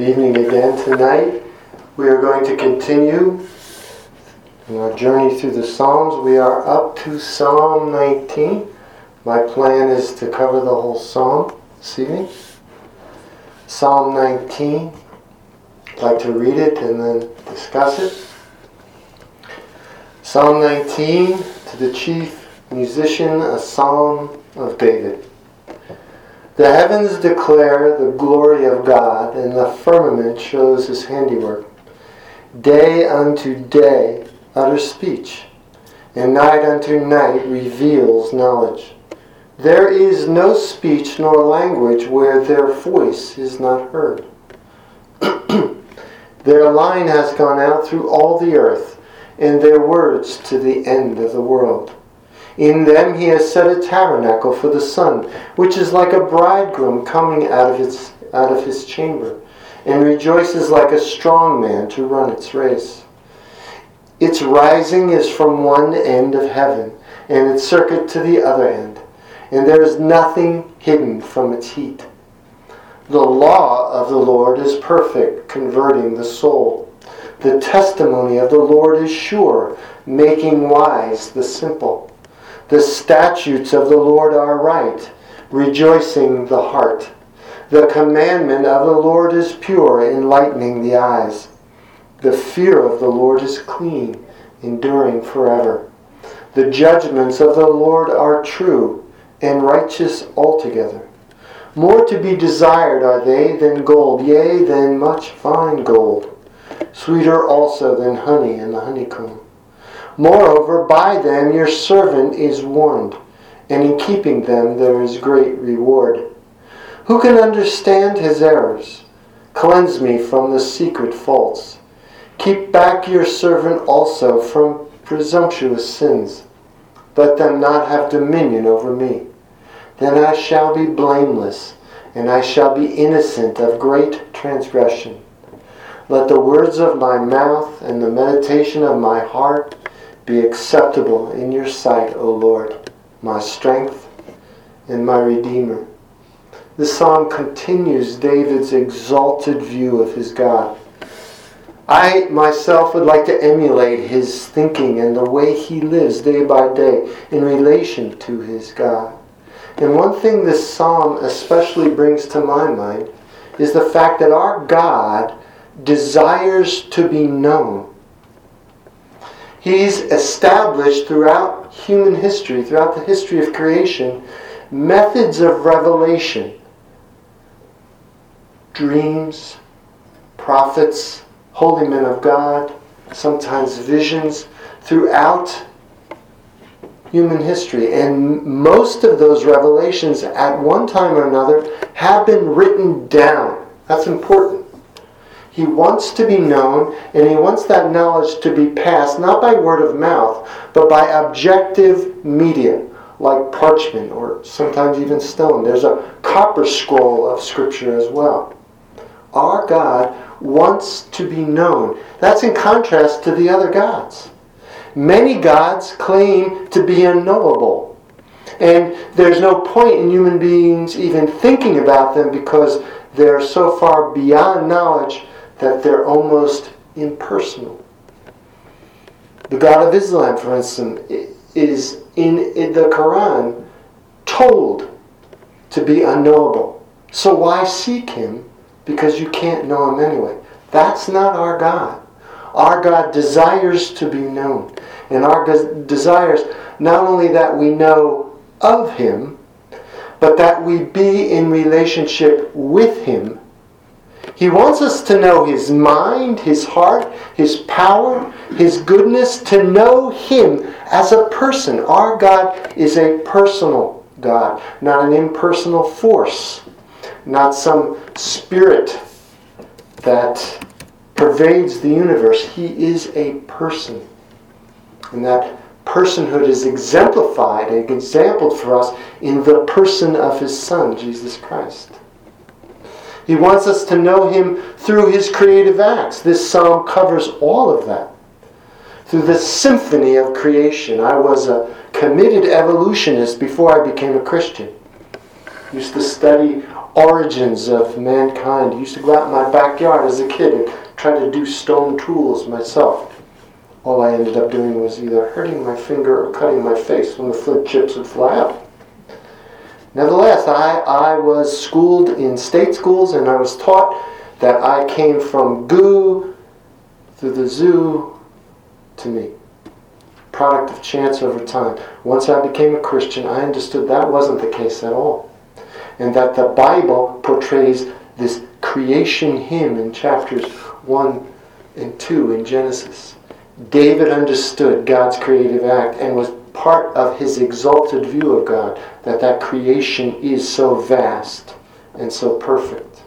evening again. Tonight we are going to continue in our journey through the Psalms. We are up to Psalm 19. My plan is to cover the whole Psalm this evening. Psalm 19. I'd like to read it and then discuss it. Psalm 19, to the chief musician, a psalm of David. The heavens declare the glory of God, and the firmament shows his handiwork. Day unto day utters speech, and night unto night reveals knowledge. There is no speech nor language where their voice is not heard. Their line has gone out through all the earth, and their words to the end of the world. In them he has set a tabernacle for the sun, which is like a bridegroom coming out of his chamber, and rejoices like a strong man to run its race. Its rising is from one end of heaven, and its circuit to the other end, and there is nothing hidden from its heat. The law of the Lord is perfect, converting the soul. The testimony of the Lord is sure, making wise the simple. The statutes of the Lord are right, rejoicing the heart. The commandment of the Lord is pure, enlightening the eyes. The fear of the Lord is clean, enduring forever. The judgments of the Lord are true and righteous altogether. More to be desired are they than gold, yea, than much fine gold. Sweeter also than honey and the honeycomb. Moreover, by them your servant is warned, and in keeping them there is great reward. Who can understand his errors? Cleanse me from the secret faults. Keep back your servant also from presumptuous sins. Let them not have dominion over me. Then I shall be blameless, and I shall be innocent of great transgression. Let the words of my mouth and the meditation of my heart be acceptable in your sight, O Lord, my strength and my Redeemer. This psalm continues David's exalted view of his God. I myself would like to emulate his thinking and the way he lives day by day in relation to his God. And one thing this psalm especially brings to my mind is the fact that our God desires to be known. He's established throughout human history, throughout the history of creation, methods of revelation. Dreams, prophets, holy men of God, sometimes visions, throughout human history. And most of those revelations at one time or another have been written down. That's important. He wants to be known, and he wants that knowledge to be passed, not by word of mouth, but by objective media, like parchment or sometimes even stone. There's a copper scroll of Scripture as well. Our God wants to be known. That's in contrast to the other gods. Many gods claim to be unknowable, and there's no point in human beings even thinking about them because they're so far beyond knowledge that they're almost impersonal. The God of Islam, for instance, is in the Quran told to be unknowable. So why seek him? Because you can't know him anyway. That's not our God. Our God desires to be known. And our God desires not only that we know of him, but that we be in relationship with him. He wants us to know his mind, his heart, his power, his goodness, to know him as a person. Our God is a personal God, not an impersonal force, not some spirit that pervades the universe. He is a person. And that personhood is exemplified and exampled for us in the person of his Son, Jesus Christ. He wants us to know him through his creative acts. This psalm covers all of that. Through the symphony of creation. I was a committed evolutionist before I became a Christian. I used to study origins of mankind. I used to go out in my backyard as a kid and try to do stone tools myself. All I ended up doing was either hurting my finger or cutting my face when the flint chips would fly out. Nevertheless, I was schooled in state schools, and I was taught that I came from goo through the zoo to me. Product of chance over time. Once I became a Christian, I understood that wasn't the case at all. And that the Bible portrays this creation hymn in chapters 1 and 2 in Genesis. David understood God's creative act and was part of his exalted view of God, that creation is so vast and so perfect.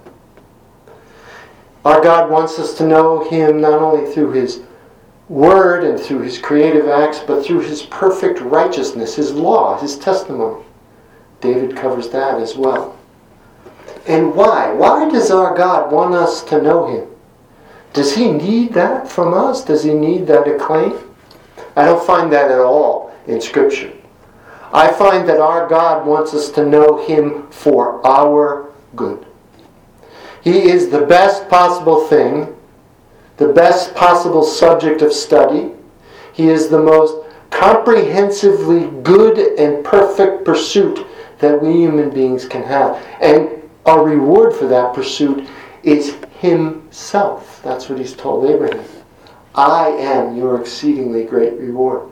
Our God wants us to know Him not only through His Word and through His creative acts, but through His perfect righteousness, His law, His testimony. David covers that as well. And why? Why does our God want us to know Him? Does He need that from us? Does He need that acclaim? I don't find that at all in Scripture. I find that our God wants us to know Him for our good. He is the best possible thing, the best possible subject of study. He is the most comprehensively good and perfect pursuit that we human beings can have. And our reward for that pursuit is Himself. That's what He's told Abraham. I am your exceedingly great reward.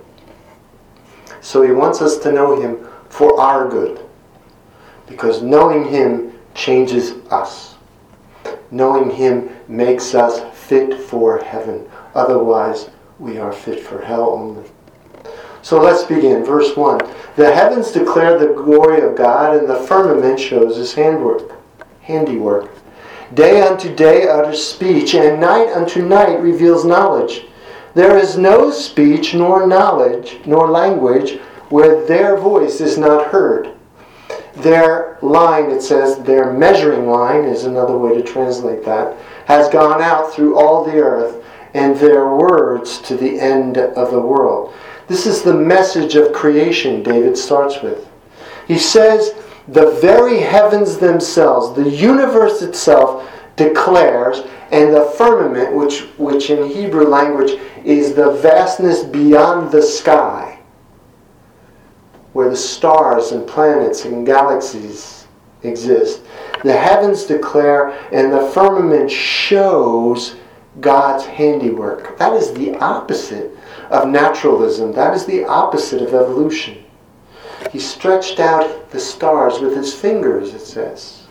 So He wants us to know Him for our good. Because knowing Him changes us. Knowing Him makes us fit for heaven. Otherwise, we are fit for hell only. So let's begin. Verse 1. The heavens declare the glory of God, and the firmament shows His handiwork. Day unto day utters speech, and night unto night reveals knowledge. There is no speech nor knowledge nor language where their voice is not heard. Their line, it says, their measuring line is another way to translate that, has gone out through all the earth, and their words to the end of the world. This is the message of creation David starts with. He says, the very heavens themselves, the universe itself, declares, and the firmament, which in Hebrew language is the vastness beyond the sky, where the stars and planets and galaxies exist. The heavens declare, and the firmament shows God's handiwork. That is the opposite of naturalism. That is the opposite of evolution. He stretched out the stars with His fingers, it says.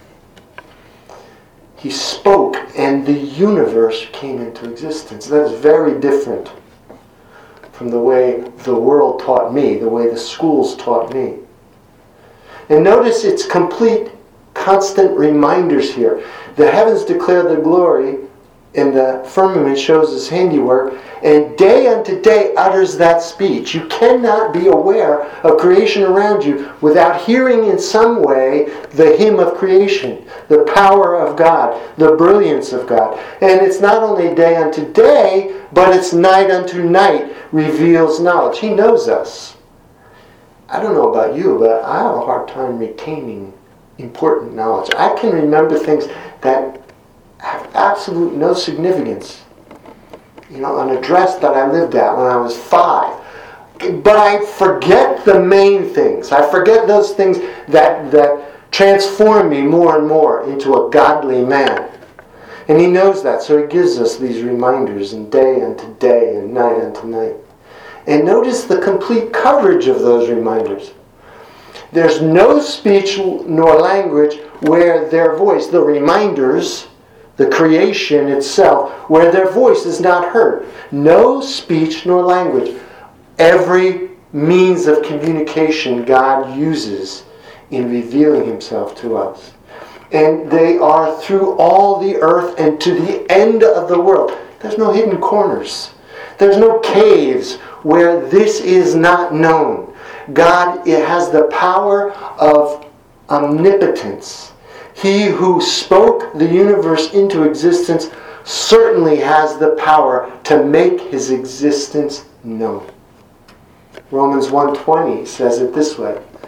He spoke, and the universe came into existence. That is very different from the way the world taught me, the way the schools taught me. And notice its complete, constant reminders here. The heavens declare the glory, and the firmament shows His handiwork, and day unto day utters that speech. You cannot be aware of creation around you without hearing in some way the hymn of creation, the power of God, the brilliance of God. And it's not only day unto day, but it's night unto night reveals knowledge. He knows us. I don't know about you, but I have a hard time retaining important knowledge. I can remember things that have absolute no significance. An address that I lived at when I was 5. But I forget the main things. I forget those things that transform me more and more into a godly man. And He knows that, so He gives us these reminders in day unto day and night unto night. And notice the complete coverage of those reminders. There's no speech nor language where their voice, the reminders, the creation itself, where their voice is not heard. No speech nor language. Every means of communication God uses in revealing Himself to us. And they are through all the earth and to the end of the world. There's no hidden corners. There's no caves where this is not known. God, it has the power of omnipotence. He who spoke the universe into existence certainly has the power to make His existence known. Romans 1:20 says it this way.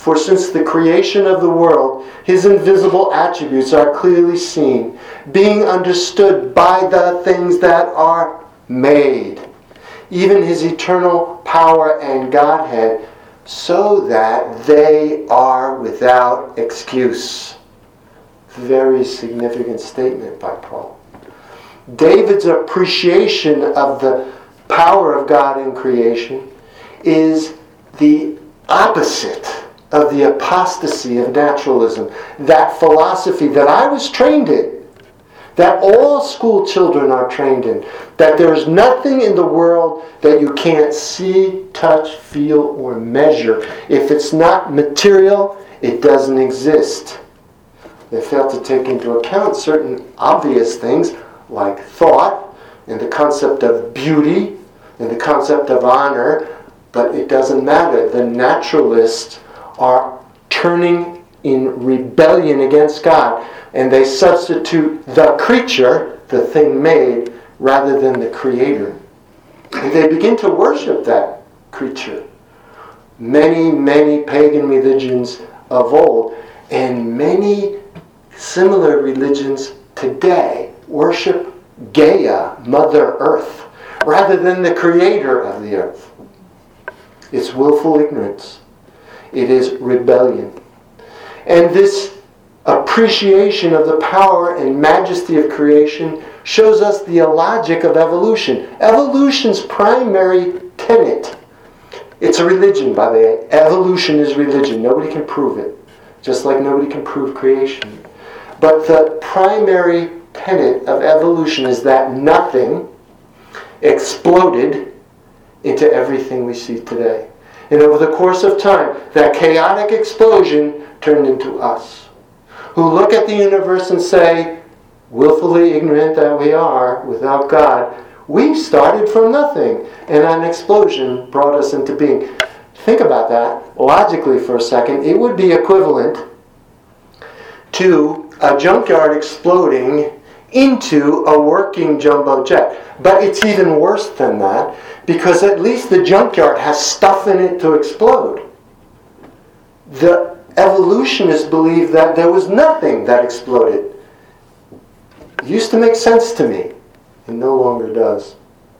For since the creation of the world, his invisible attributes are clearly seen, being understood by the things that are made, even his eternal power and Godhead, so that they are without excuse. Very significant statement by Paul. David's appreciation of the power of God in creation is the opposite of the apostasy of naturalism, that philosophy that I was trained in, that all school children are trained in, that there's nothing in the world that you can't see, touch, feel, or measure. If it's not material, it doesn't exist. They fail to take into account certain obvious things like thought and the concept of beauty and the concept of honor, but it doesn't matter. The naturalists are turning in rebellion against God, and they substitute the creature, the thing made, rather than the creator. And they begin to worship that creature. Many, many pagan religions of old, and many similar religions today, worship Gaia, Mother Earth, rather than the creator of the earth. It's willful ignorance. It is rebellion. And this appreciation of the power and majesty of creation shows us the illogic of evolution. Evolution's primary tenet, it's a religion, by the way. Evolution is religion. Nobody can prove it, just like nobody can prove creation. But the primary tenet of evolution is that nothing exploded into everything we see today. And over the course of time, that chaotic explosion turned into us, who look at the universe and say, willfully ignorant that we are without God, we started from nothing, and an explosion brought us into being. Think about that logically for a second. It would be equivalent to a junkyard exploding into a working jumbo jet. But it's even worse than that, because at least the junkyard has stuff in it to explode. The evolutionists believe that there was nothing that exploded. It used to make sense to me. It no longer does.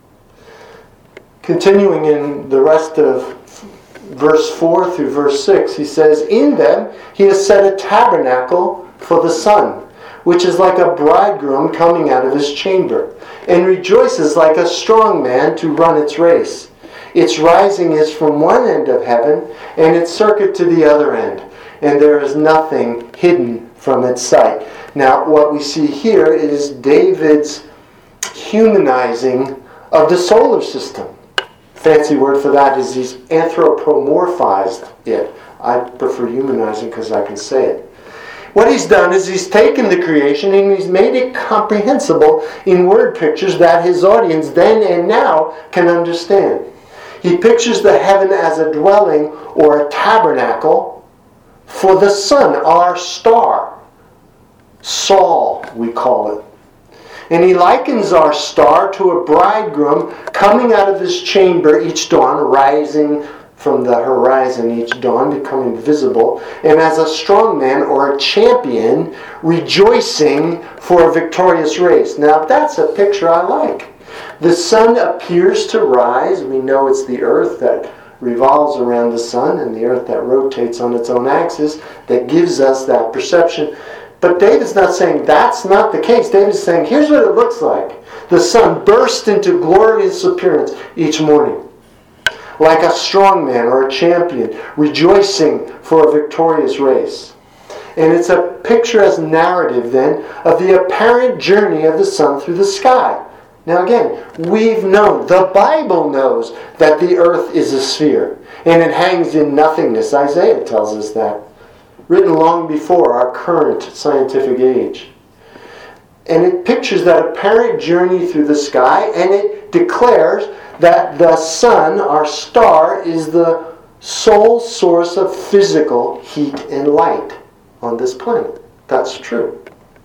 Continuing in the rest of verse 4 through verse 6, he says, in them he has set a tabernacle for the sun, which is like a bridegroom coming out of his chamber, and rejoices like a strong man to run its race. Its rising is from one end of heaven, and its circuit to the other end, and there is nothing hidden from its sight. Now, what we see here is David's humanizing of the solar system. Fancy word for that is he's anthropomorphized it. I prefer humanizing because I can say it. What he's done is he's taken the creation and he's made it comprehensible in word pictures that his audience then and now can understand. He pictures the heaven as a dwelling or a tabernacle for the sun, our star. Sol, we call it. And he likens our star to a bridegroom coming out of his chamber each dawn, rising from the horizon each dawn, becoming visible, and as a strong man or a champion rejoicing for a victorious race. Now that's a picture I like. The sun appears to rise. We know it's the earth that revolves around the sun and the earth that rotates on its own axis that gives us that perception. But David's not saying that's not the case. David's saying, here's what it looks like. The sun bursts into glorious appearance each morning, like a strong man or a champion, rejoicing for a victorious race. And it's a picturesque narrative then of the apparent journey of the sun through the sky. Now again, we've known, the Bible knows that the earth is a sphere and it hangs in nothingness. Isaiah tells us that, written long before our current scientific age. And it pictures that apparent journey through the sky, and it declares that the sun, our star, is the sole source of physical heat and light on this planet. That's true.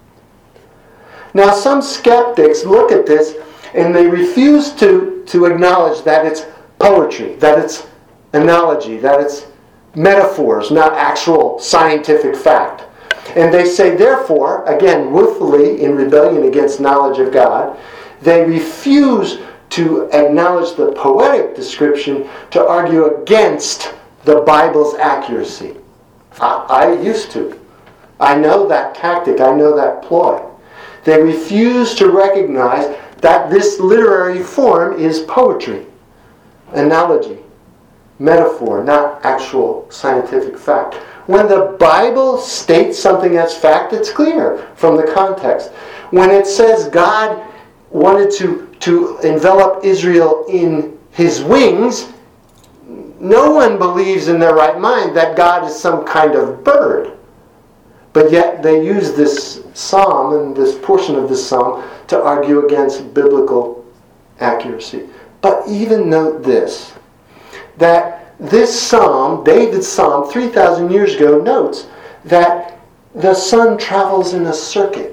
Now, some skeptics look at this and they refuse to acknowledge that it's poetry, that it's analogy, that it's metaphors, not actual scientific fact. And they say, therefore, again, willfully in rebellion against knowledge of God, they refuse to acknowledge the poetic description to argue against the Bible's accuracy. I used to. I know that tactic. I know that ploy. They refuse to recognize that this literary form is poetry, analogy, metaphor, not actual scientific fact. When the Bible states something as fact, it's clear from the context. When it says God wanted to envelop Israel in his wings, no one believes in their right mind that God is some kind of bird. But yet they use this psalm and this portion of this psalm to argue against biblical accuracy. But even note this, that this psalm, David's psalm, 3,000 years ago, notes that the sun travels in a circuit.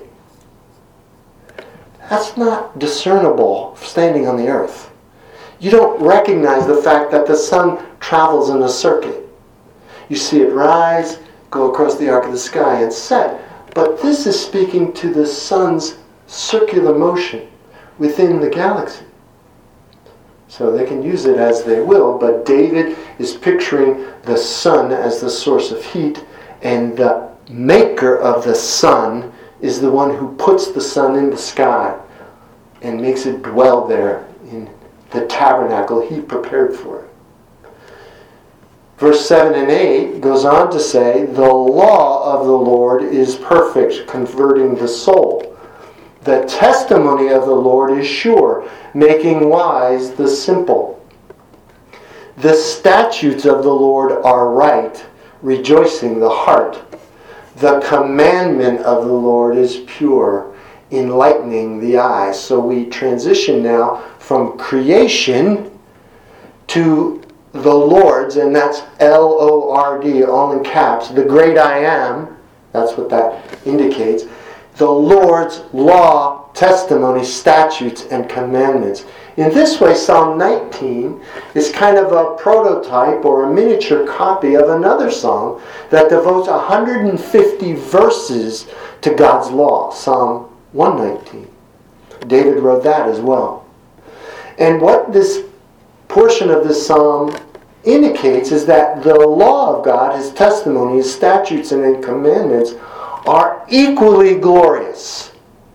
That's not discernible standing on the earth. You don't recognize the fact that the sun travels in a circuit. You see it rise, go across the arc of the sky, and set. But this is speaking to the sun's circular motion within the galaxy. So they can use it as they will, but David is picturing the sun as the source of heat, and the maker of the sun is the one who puts the sun in the sky and makes it dwell there in the tabernacle he prepared for it. Verse 7 and 8 goes on to say, the law of the Lord is perfect, converting the soul. The testimony of the Lord is sure, making wise the simple. The statutes of the Lord are right, rejoicing the heart. The commandment of the Lord is pure, enlightening the eyes. So we transition now from creation to the Lord's, and that's L-O-R-D, all in caps, the great I am, that's what that indicates, the Lord's law, testimony, statutes, and commandments. In this way, Psalm 19 is kind of a prototype or a miniature copy of another psalm that devotes 150 verses to God's law, Psalm 119. David wrote that as well. And what this portion of this psalm indicates is that the law of God, his testimony, his statutes, and his commandments are equally glorious.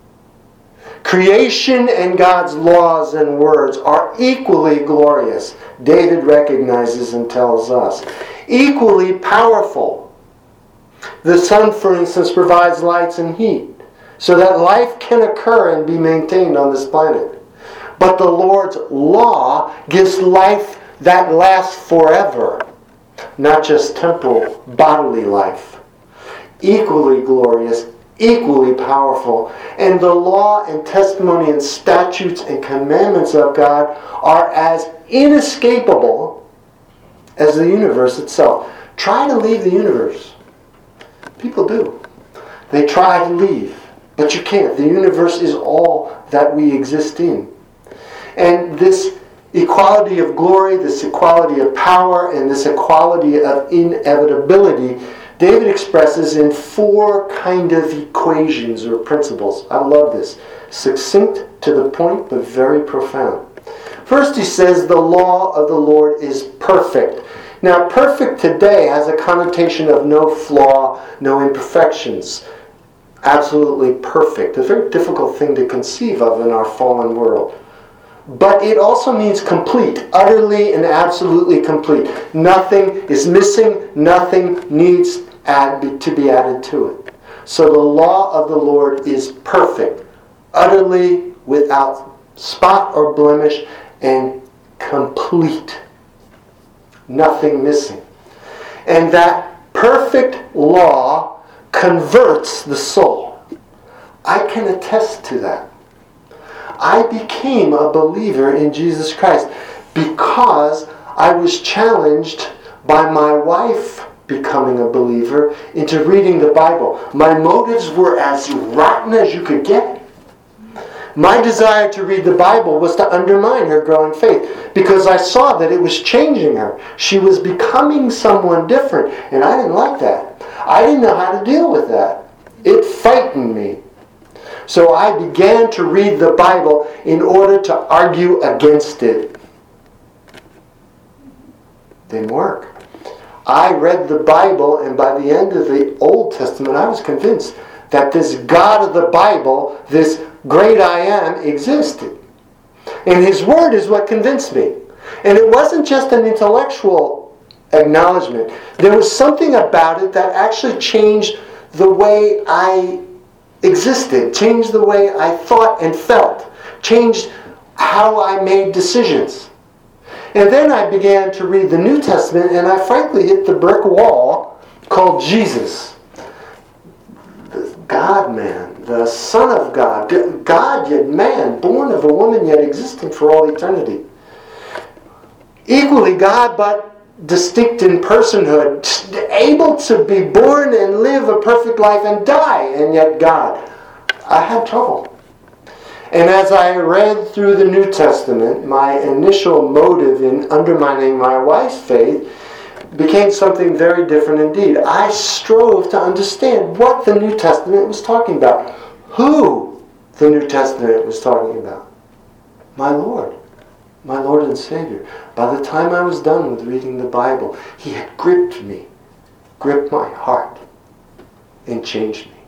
Creation and God's laws and words are equally glorious. David recognizes and tells us. Equally powerful. The sun, for instance, provides lights and heat so that life can occur and be maintained on this planet. But the Lord's law gives life that lasts forever, not just temporal, bodily life. Equally glorious, equally powerful. And the law and testimony and statutes and commandments of God are as inescapable as the universe itself. Try to leave the universe. People do. They try to leave, but you can't. The universe is all that we exist in. And this equality of glory, this equality of power, and this equality of inevitability, David expresses in 4 kind of equations or principles. I love this. Succinct, to the point, but very profound. First, he says the law of the Lord is perfect. Now, perfect today has a connotation of no flaw, no imperfections. Absolutely perfect. A very difficult thing to conceive of in our fallen world. But it also means complete, utterly and absolutely complete. Nothing is missing, nothing needs to be added to it. So the law of the Lord is perfect, utterly without spot or blemish, and complete. Nothing missing. And that perfect law converts the soul. I can attest to that. I became a believer in Jesus Christ because I was challenged by my wife becoming a believer into reading the Bible. My motives were as rotten as you could get. My desire to read the Bible was to undermine her growing faith because I saw that it was changing her. She was becoming someone different, and I didn't like that. I didn't know how to deal with that. It frightened me. So I began to read the Bible in order to argue against it. Didn't work. I read the Bible, and by the end of the Old Testament, I was convinced that this God of the Bible, this great I am, existed. And His Word is what convinced me. And it wasn't just an intellectual acknowledgement. There was something about it that actually changed the way I existed, changed the way I thought and felt, changed how I made decisions. And then I began to read the New Testament, and I frankly hit the brick wall called Jesus. The God-man, the Son of God, God yet man, born of a woman yet existing for all eternity. Equally God, but distinct in personhood, able to be born and live a perfect life and die, and yet God. I had trouble. And as I read through the New Testament, my initial motive in undermining my wife's faith became something very different indeed. I strove to understand what the New Testament was talking about, who the New Testament was talking about. My Lord and Savior. By the time I was done with reading the Bible, He had gripped me, gripped my heart, and changed me.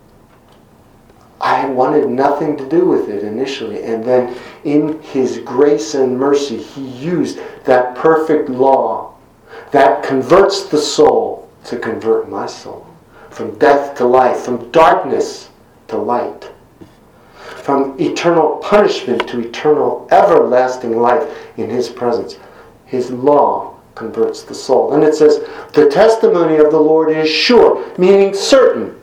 I had wanted nothing to do with it initially, and then in His grace and mercy, He used that perfect law that converts the soul to convert my soul. From death to life, from darkness to light. From eternal punishment to eternal everlasting life in His presence. His law converts the soul. And it says, the testimony of the Lord is sure, meaning certain.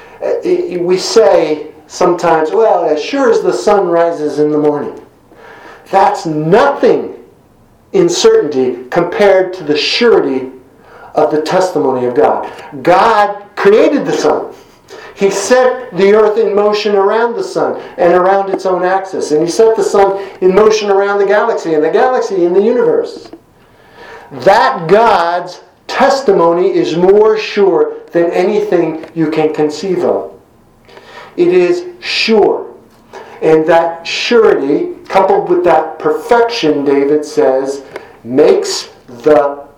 We say sometimes, well, as sure as the sun rises in the morning. That's nothing in certainty compared to the surety of the testimony of God. God created the sun. He set the earth in motion around the sun and around its own axis. And He set the sun in motion around the galaxy and the galaxy in the universe. That God's testimony is more sure than anything you can conceive of. It is sure. And that surety, coupled with that perfection, David says, makes the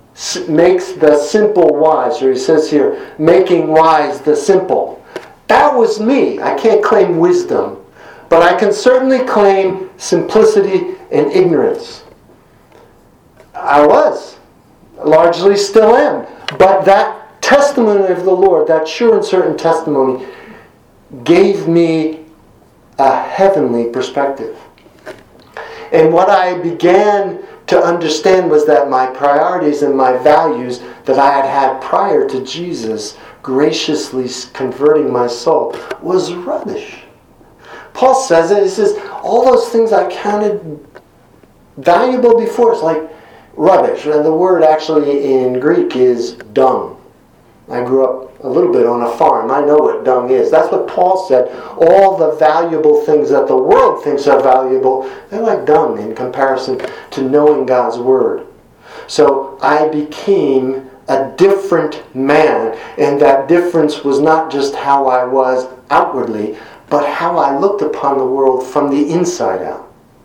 simple wise. Or he says here, making wise the simple. That was me. I can't claim wisdom, but I can certainly claim simplicity and ignorance. I was. Largely still am. But that testimony of the Lord, that sure and certain testimony, gave me a heavenly perspective. And what I began to understand was that my priorities and my values that I had had prior to Jesus graciously converting my soul was rubbish. Paul says it. He says, all those things I counted valuable before, it's like rubbish. And the word actually in Greek is dung. I grew up a little bit on a farm. I know what dung is. That's what Paul said. All the valuable things that the world thinks are valuable, they're like dung in comparison to knowing God's Word. So I became a different man, and that difference was not just how I was outwardly, but how I looked upon the world from the inside out.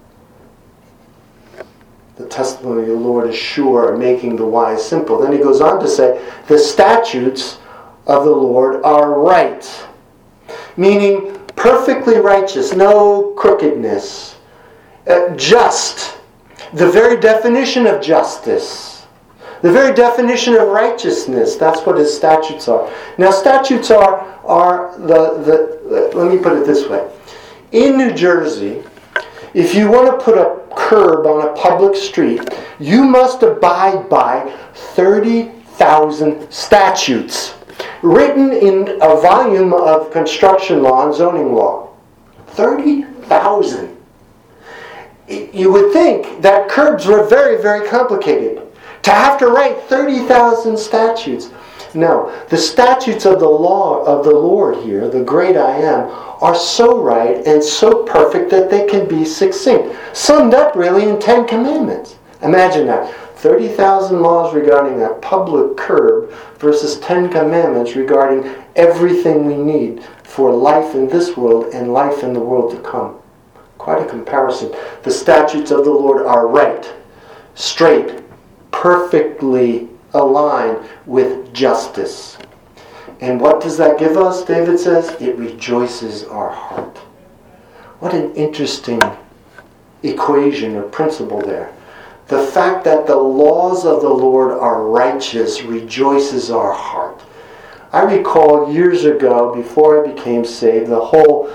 The testimony of the Lord is sure, making the wise simple. Then he goes on to say, the statutes of the Lord are right. Meaning perfectly righteous, no crookedness. Just. The very definition of justice. The very definition of righteousness. That's what his statutes are. Now statutes are let me put it this way. In New Jersey, if you want to put a curb on a public street, you must abide by 30,000 statutes written in a volume of construction law and zoning law. 30,000. You would think that curbs were very, very complicated. To have to write 30,000 statutes. No, the statutes of the law of the Lord here, the great I am, are so right and so perfect that they can be succinct. Summed up really in 10 commandments. Imagine that. 30,000 laws regarding a public curb versus 10 commandments regarding everything we need for life in this world and life in the world to come. Quite a comparison. The statutes of the Lord are right, straight, perfectly aligned with justice. And what does that give us? David says, it rejoices our heart. What an interesting equation or principle there. The fact that the laws of the Lord are righteous rejoices our heart. I recall years ago, before I became saved, the whole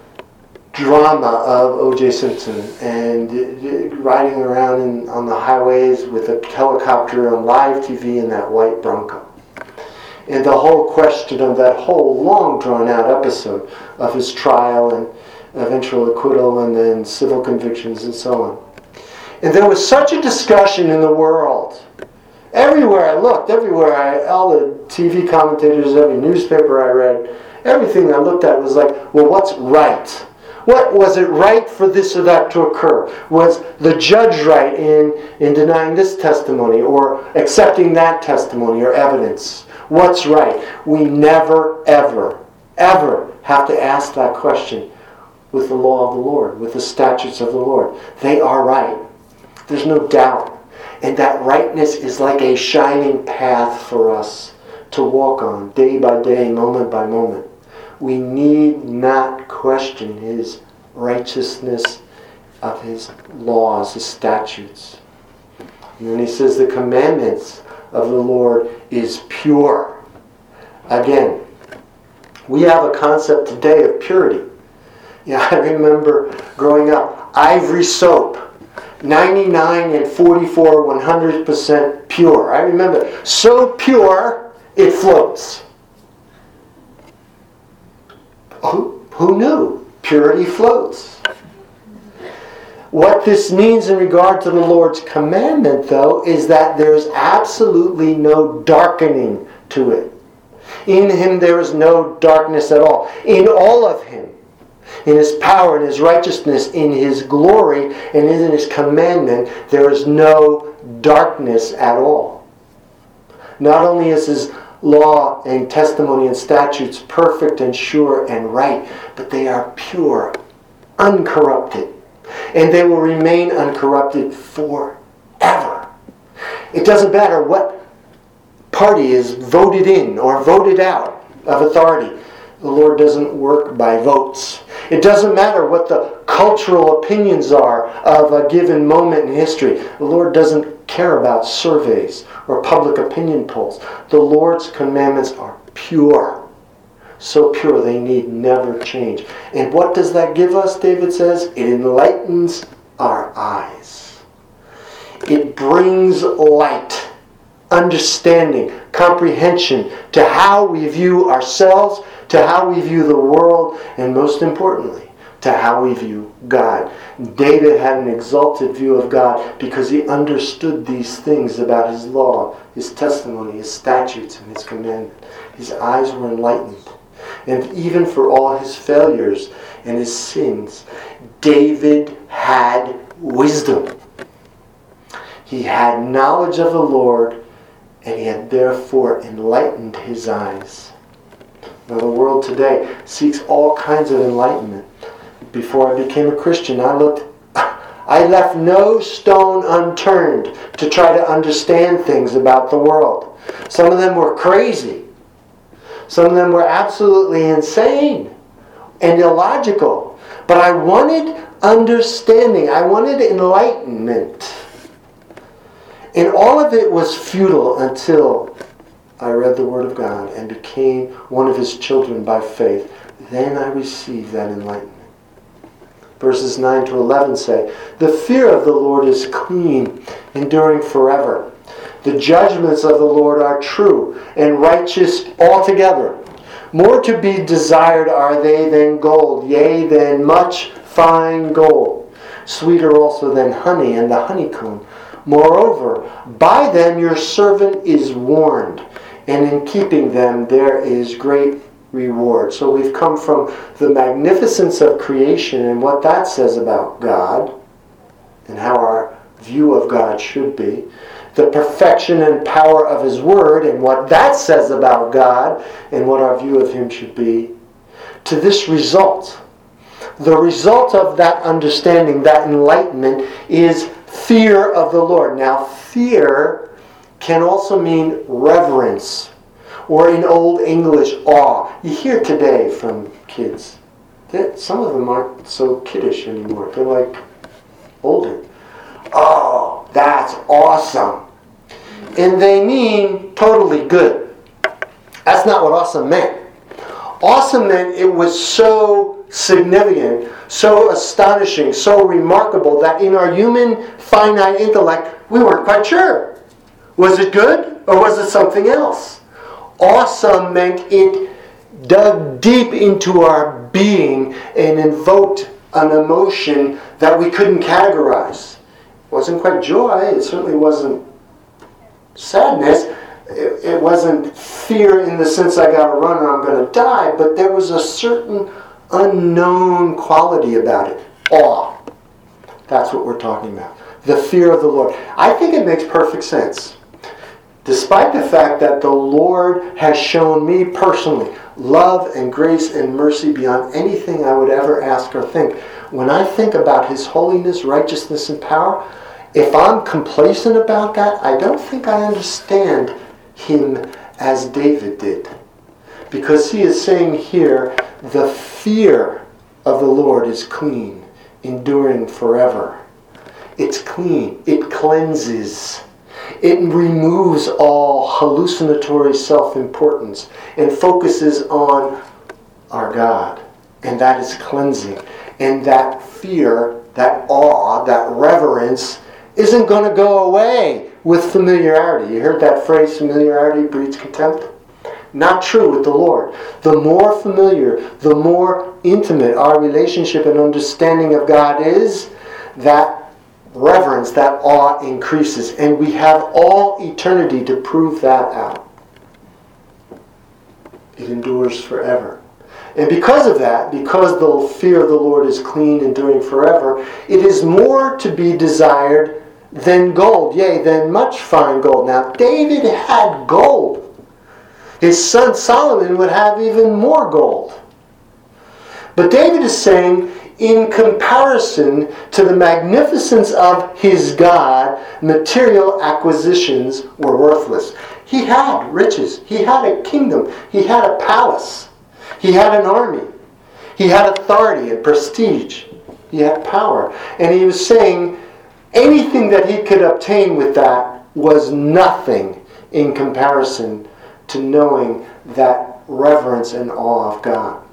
drama of O.J. Simpson and riding around on the highways with a helicopter on live TV in that white Bronco. And the whole question of that whole long drawn-out episode of his trial and eventual acquittal and then civil convictions and so on. And there was such a discussion in the world. Everywhere I looked, all the TV commentators, every newspaper I read, everything I looked at was like, well, what's right? What was it right for this or that to occur? Was the judge right in denying this testimony or accepting that testimony or evidence? What's right? We never, ever, ever have to ask that question with the law of the Lord, with the statutes of the Lord. They are right. There's no doubt. And that rightness is like a shining path for us to walk on day by day, moment by moment. We need not question His righteousness of His laws, His statutes. And then he says the commandments of the Lord is pure. Again, we have a concept today of purity. Yeah, I remember growing up, Ivory soap. 99 and 44, 100% pure. I remember, so pure, it floats. Who knew? Purity floats. What this means in regard to the Lord's commandment, though, is that there's absolutely no darkening to it. In Him there is no darkness at all. In all of Him, in His power, in His righteousness, in His glory, and in His commandment, there is no darkness at all. Not only is His law and testimony and statutes perfect and sure and right, but they are pure, uncorrupted. And they will remain uncorrupted forever. It doesn't matter what party is voted in or voted out of authority. The Lord doesn't work by votes. It doesn't matter what the cultural opinions are of a given moment in history. The Lord doesn't care about surveys or public opinion polls. The Lord's commandments are pure. So pure they need never change. And what does that give us, David says? It enlightens our eyes. It brings light, understanding, comprehension to how we view ourselves, to how we view the world, and most importantly, to how we view God. David had an exalted view of God because he understood these things about His law, His testimony, His statutes, and His commandment. His eyes were enlightened. And even for all his failures and his sins, David had wisdom. He had knowledge of the Lord, and he had therefore enlightened his eyes. Now the world today seeks all kinds of enlightenment. Before I became a Christian, I left no stone unturned to try to understand things about the world. Some of them were crazy. Some of them were absolutely insane and illogical. But I wanted understanding. I wanted enlightenment. And all of it was futile until I read the Word of God and became one of His children by faith. Then I received that enlightenment. Verses 9 to 11 say, "The fear of the Lord is clean, enduring forever. The judgments of the Lord are true and righteous altogether. More to be desired are they than gold, yea, than much fine gold. Sweeter also than honey and the honeycomb. Moreover, by them your servant is warned, and in keeping them there is great reward. So we've come from the magnificence of creation and what that says about God and how our view of God should be, the perfection and power of His Word and what that says about God and what our view of Him should be, to this result. The result of that understanding, that enlightenment, is fear of the Lord. Now, fear can also mean reverence, or in Old English, awe. You hear today from kids that some of them aren't so kiddish anymore. They're like older. Oh, that's awesome. And they mean totally good. That's not what awesome meant. Awesome meant it was so significant, so astonishing, so remarkable that in our human finite intellect, we weren't quite sure. Was it good or was it something else? Awesome meant it dug deep into our being and invoked an emotion that we couldn't categorize. It wasn't quite joy. It certainly wasn't sadness. It wasn't fear in the sense I got to run or I'm going to die. But there was a certain unknown quality about it. Awe. That's what we're talking about. The fear of the Lord. I think it makes perfect sense. Despite the fact that the Lord has shown me personally love and grace and mercy beyond anything I would ever ask or think, when I think about His holiness, righteousness, and power, if I'm complacent about that, I don't think I understand Him as David did. Because he is saying here, the fear of the Lord is clean, enduring forever. It's clean. It cleanses. It removes all hallucinatory self-importance and focuses on our God. And that is cleansing. And that fear, that awe, that reverence isn't going to go away with familiarity. You heard that phrase, familiarity breeds contempt? Not true with the Lord. The more familiar, the more intimate our relationship and understanding of God is, that reverence, that awe increases. And we have all eternity to prove that out. It endures forever. And because of that, because the fear of the Lord is clean, enduring forever, it is more to be desired than gold, yea, than much fine gold. Now, David had gold. His son Solomon would have even more gold. But David is saying, in comparison to the magnificence of his God, material acquisitions were worthless. He had riches. He had a kingdom. He had a palace. He had an army. He had authority and prestige. He had power. And he was saying anything that he could obtain with that was nothing in comparison to knowing that reverence and awe of God.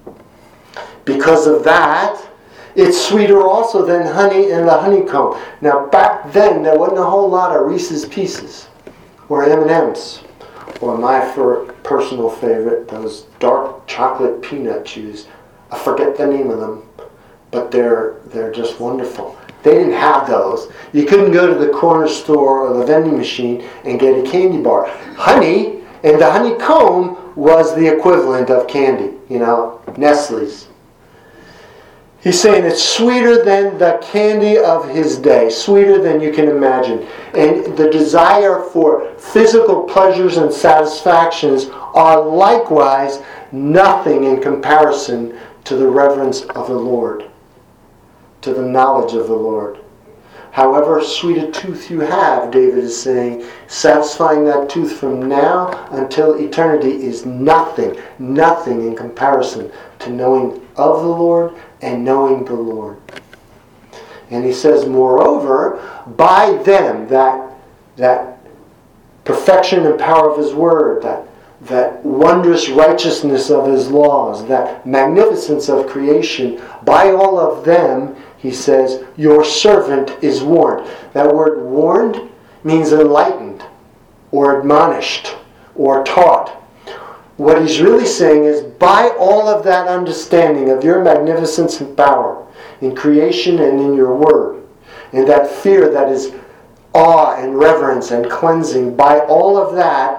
Because of that, it's sweeter also than honey and the honeycomb. Now back then, there wasn't a whole lot of Reese's Pieces or M&M's or my personal favorite, those dark chocolate peanut chews. I forget the name of them, but they're just wonderful. They didn't have those. You couldn't go to the corner store or the vending machine and get a candy bar. Honey and the honeycomb was the equivalent of candy, Nestle's. He's saying it's sweeter than the candy of his day, sweeter than you can imagine. And the desire for physical pleasures and satisfactions are likewise nothing in comparison to the reverence of the Lord, to the knowledge of the Lord. However sweet a tooth you have, David is saying, satisfying that tooth from now until eternity is nothing in comparison to knowing of the Lord and knowing the Lord. And he says, moreover, by them, that perfection and power of his word, that wondrous righteousness of his laws, that magnificence of creation, by all of them, he says, your servant is warned. That word warned means enlightened, or admonished, or taught. What he's really saying is, by all of that understanding of your magnificence and power in creation and in your word, and that fear that is awe and reverence and cleansing, by all of that,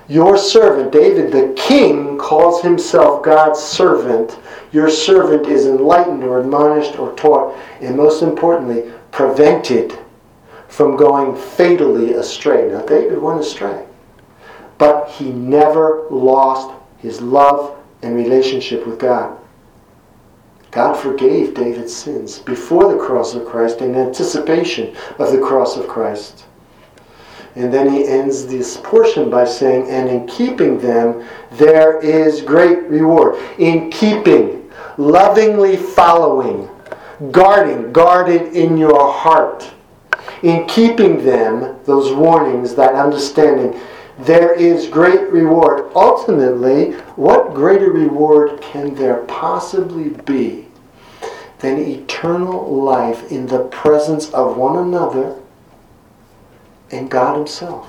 Your servant, David the king, calls himself God's servant. Your servant is enlightened or admonished or taught, and most importantly, prevented from going fatally astray. Now, David went astray, but he never lost his love and relationship with God. God forgave David's sins before the cross of Christ in anticipation of the cross of Christ. And then he ends this portion by saying, and in keeping them, there is great reward. In keeping, lovingly following, guarded in your heart. In keeping them, those warnings, that understanding, there is great reward. Ultimately, what greater reward can there possibly be than eternal life in the presence of one another and God Himself?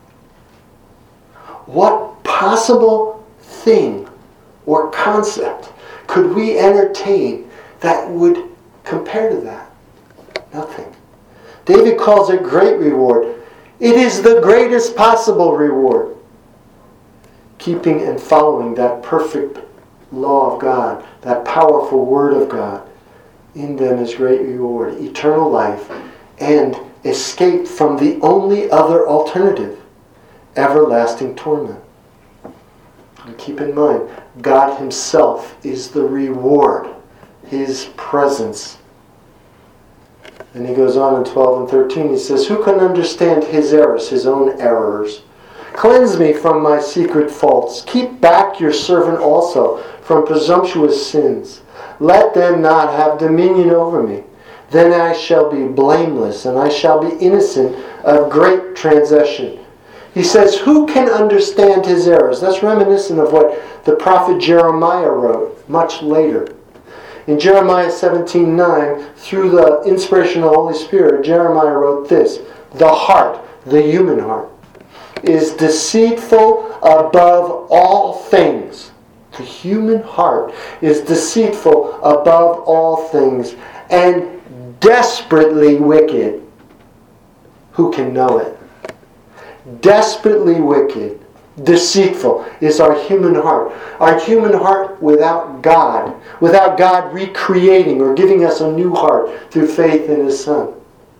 What possible thing or concept could we entertain that would compare to that? Nothing. David calls it great reward. It is the greatest possible reward. Keeping and following that perfect law of God, that powerful Word of God. In them is great reward, eternal life, and escape from the only other alternative, everlasting torment. And keep in mind, God Himself is the reward, His presence. And he goes on in 12 and 13, he says, who can understand His errors, His own errors? Cleanse me from my secret faults. Keep back your servant also from presumptuous sins. Let them not have dominion over me. Then I shall be blameless, and I shall be innocent of great transgression. He says, who can understand his errors? That's reminiscent of what the prophet Jeremiah wrote much later. In Jeremiah 17:9, through the inspiration of the Holy Spirit, Jeremiah wrote this: the heart, the human heart, is deceitful above all things. The human heart is deceitful above all things and desperately wicked. Who can know it? Desperately wicked, deceitful is our human heart. Our human heart without God recreating or giving us a new heart through faith in His Son.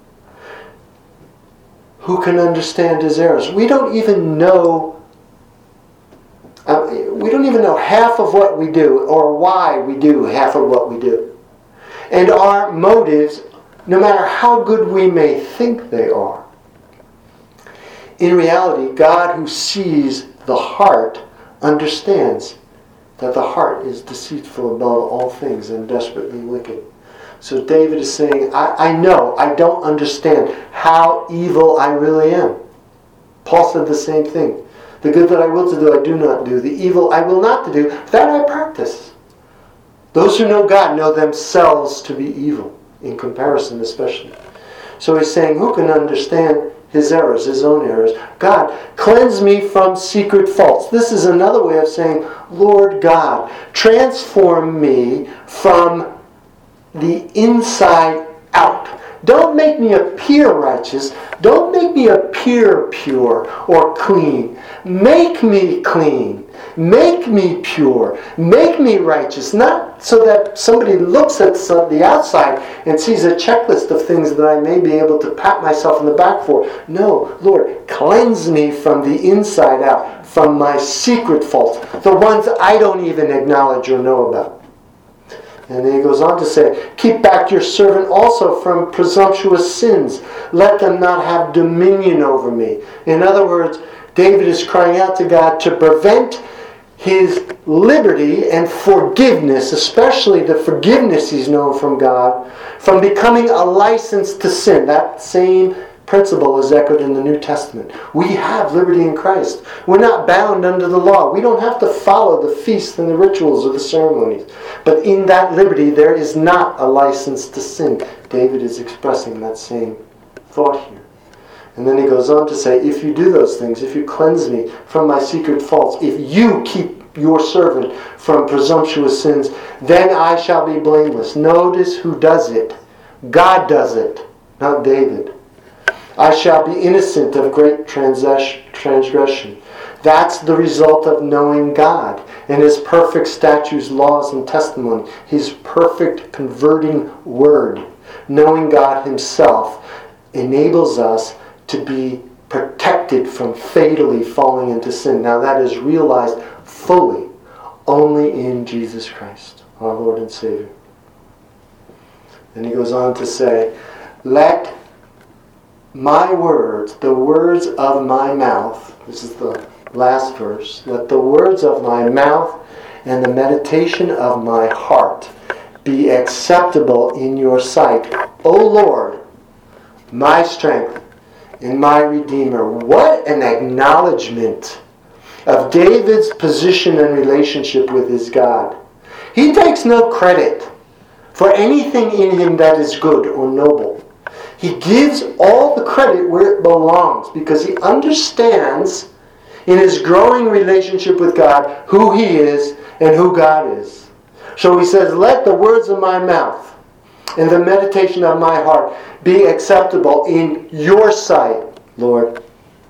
Who can understand His errors? We don't even know half of what we do or why we do half of what we do. And our motives, no matter how good we may think they are, in reality, God who sees the heart understands that the heart is deceitful above all things and desperately wicked. So David is saying, I know, I don't understand how evil I really am. Paul said the same thing. The good that I will to do, I do not do. The evil I will not to do, that I practice. Those who know God know themselves to be evil, in comparison especially. So he's saying, who can understand His errors, His own errors? God, cleanse me from secret faults. This is another way of saying, Lord God, transform me from the inside out. Don't make me appear righteous. Don't make me appear pure or clean. Make me clean. Make me pure. Make me righteous. Not so that somebody looks at the outside and sees a checklist of things that I may be able to pat myself in the back for. No, Lord, cleanse me from the inside out, from my secret faults, the ones I don't even acknowledge or know about. And then he goes on to say, keep back your servant also from presumptuous sins. Let them not have dominion over me. In other words, David is crying out to God to prevent his liberty and forgiveness, especially the forgiveness he's known from God, from becoming a license to sin. That same principle is echoed in the New Testament. We have liberty in Christ. We're not bound under the law. We don't have to follow the feasts and the rituals or the ceremonies. But in that liberty, there is not a license to sin. David is expressing that same thought here. And then he goes on to say, if you do those things, if you cleanse me from my secret faults, if you keep your servant from presumptuous sins, then I shall be blameless. Notice who does it. God does it, not David. I shall be innocent of great transgression. That's the result of knowing God and His perfect statutes, laws, and testimony. His perfect converting word. Knowing God Himself enables us to be protected from fatally falling into sin. Now that is realized fully only in Jesus Christ, our Lord and Savior. And he goes on to say, let my words, the words of my mouth, this is the last verse, let the words of my mouth and the meditation of my heart be acceptable in your sight, O Lord, my strength and my Redeemer. What an acknowledgement of David's position and relationship with his God. He takes no credit for anything in him that is good or noble. He gives all the credit where it belongs because he understands in his growing relationship with God who he is and who God is. So he says, let the words of my mouth and the meditation of my heart be acceptable in your sight, Lord.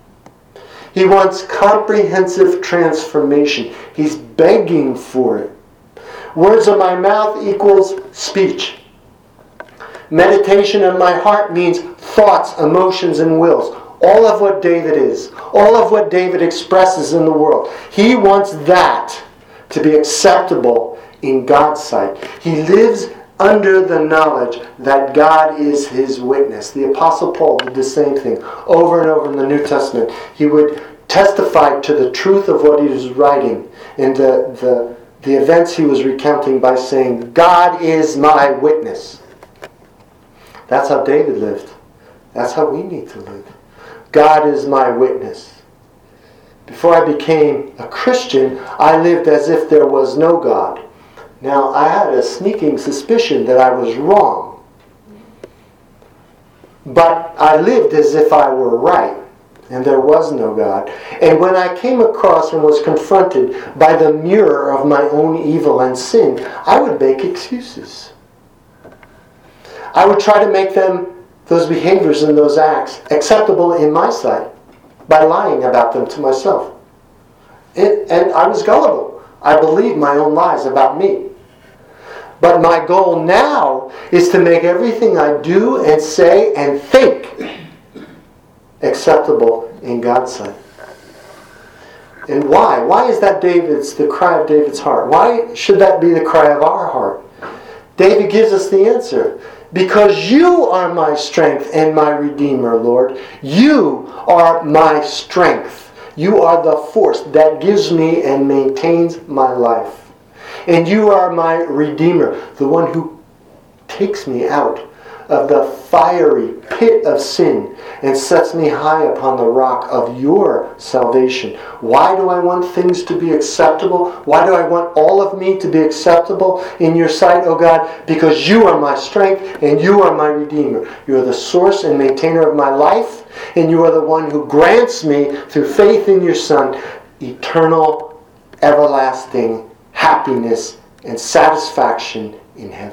He wants comprehensive transformation. He's begging for it. Words of my mouth equals speech. Meditation of my heart means thoughts, emotions, and wills. All of what David is. All of what David expresses in the world. He wants that to be acceptable in God's sight. He lives under the knowledge that God is his witness. The Apostle Paul did the same thing over and over in the New Testament. He would testify to the truth of what he was writing and the events he was recounting by saying, God is my witness. That's how David lived. That's how we need to live. God is my witness. Before I became a Christian, I lived as if there was no God. Now, I had a sneaking suspicion that I was wrong. But I lived as if I were right, and there was no God. And when I came across and was confronted by the mirror of my own evil and sin, I would make excuses. I would try to make those behaviors and those acts acceptable in my sight by lying about them to myself. And I was gullible. I believed my own lies about me. But my goal now is to make everything I do and say and think acceptable in God's sight. And why? Why is that the cry of David's heart? Why should that be the cry of our heart? David gives us the answer. Because you are my strength and my Redeemer, Lord. You are my strength. You are the force that gives me and maintains my life. And you are my Redeemer, the one who takes me out of the fiery pit of sin and sets me high upon the rock of your salvation. Why do I want things to be acceptable? Why do I want all of me to be acceptable in your sight, O God? Because you are my strength and you are my Redeemer. You are the source and maintainer of my life, and you are the one who grants me, through faith in your Son, eternal, everlasting happiness and satisfaction in heaven.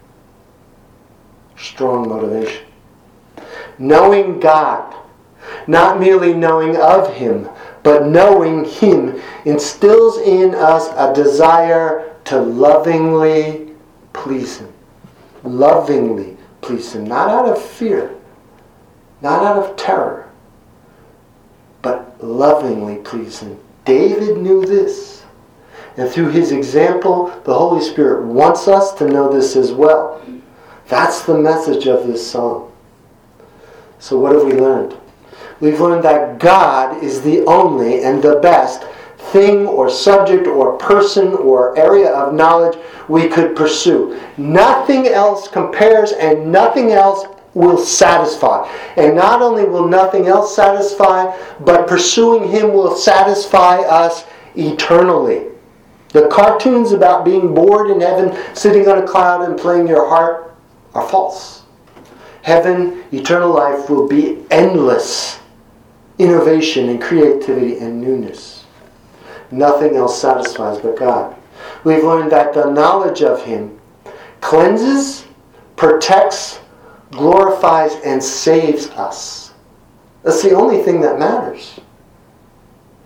Strong motivation. Knowing God, not merely knowing of Him, but knowing Him, instills in us a desire to lovingly please Him. Lovingly please Him. Not out of fear, not out of terror, but lovingly please Him. David knew this. And through his example, the Holy Spirit wants us to know this as well. That's the message of this song. So what have we learned? We've learned that God is the only and the best thing or subject or person or area of knowledge we could pursue. Nothing else compares and nothing else will satisfy. And not only will nothing else satisfy, but pursuing Him will satisfy us eternally. The cartoons about being bored in heaven, sitting on a cloud and playing your harp, are false. Heaven, eternal life, will be endless innovation and creativity and newness. Nothing else satisfies but God. We've learned that the knowledge of Him cleanses, protects, glorifies, and saves us. That's the only thing that matters.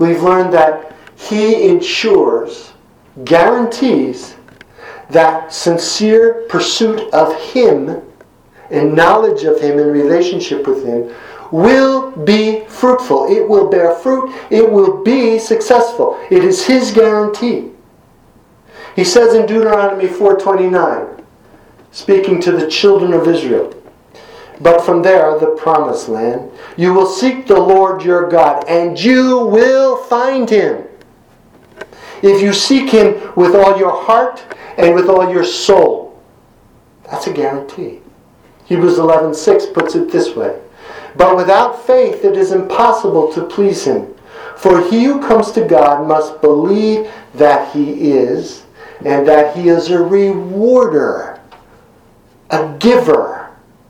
we've learned that He ensures, guarantees, that sincere pursuit of Him and knowledge of Him and relationship with Him will be fruitful. It will bear fruit. It will be successful. It is His guarantee. He says in Deuteronomy 4:29, speaking to the children of Israel, "But from there, the promised land, you will seek the Lord your God, and you will find Him. If you seek Him with all your heart and with all your soul." That's a guarantee. Hebrews 11:6 puts it this way, "But without faith it is impossible to please Him. For he who comes to God must believe that He is, and that He is a rewarder, a giver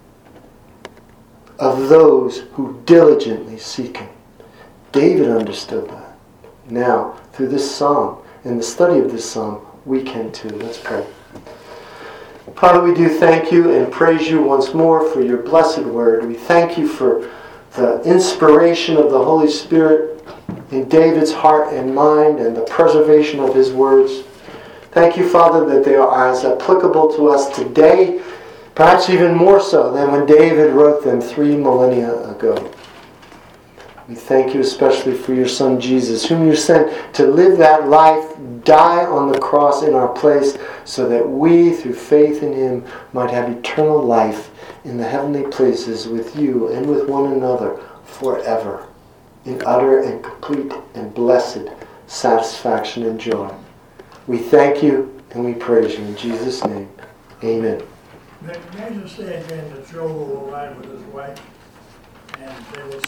of those who diligently seek Him." David understood that. Now, through this psalm and the study of this psalm, we can too. Let's pray. Father, we do thank You and praise You once more for Your blessed word. We thank You for the inspiration of the Holy Spirit in David's heart and mind and the preservation of his words. Thank You, Father, that they are as applicable to us today, perhaps even more so than when David wrote them 3 millennia ago. We thank You especially for Your Son Jesus, whom You sent to live that life, die on the cross in our place, so that we, through faith in Him, might have eternal life in the heavenly places with You and with one another forever, in utter and complete and blessed satisfaction and joy. We thank You and we praise You in Jesus' name. Amen. May I just say again that Joe will arrive with his wife, and they will